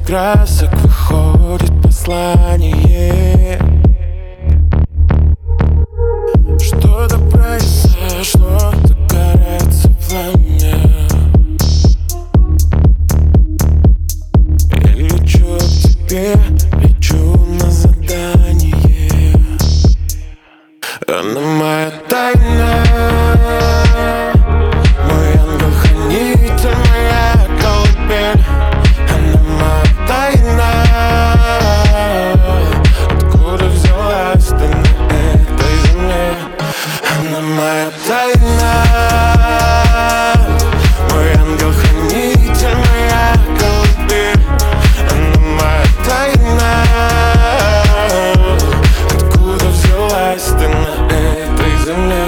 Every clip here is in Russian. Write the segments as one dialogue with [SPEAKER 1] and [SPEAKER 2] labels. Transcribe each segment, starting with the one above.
[SPEAKER 1] красок выходит послание. Что-то произошло, загорается пламя. Я лечу к тебе, лечу на задание. Она моя тайна, мой ангел-хранитель, моя колыбель. Она моя тайна, откуда взялась ты на этой земле? Она моя тайна, мой ангел-хранитель, моя колыбель. Она моя тайна, откуда взялась ты на этой земле?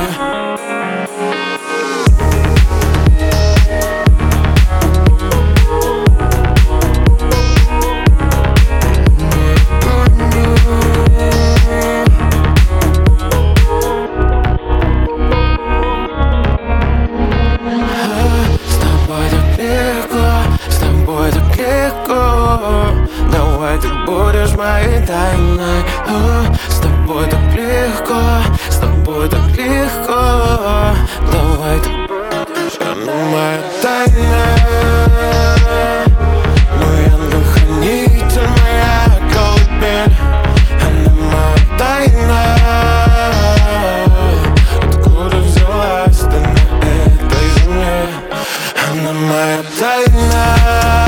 [SPEAKER 1] Давай ты будешь моей тайной. С тобой так легко, с тобой так легко. Давай ты будешь. Она моя тайна, мой ангел-хранитель, моя колыбель. Она моя тайна, откуда взялась ты на этой земле? Она моя тайна.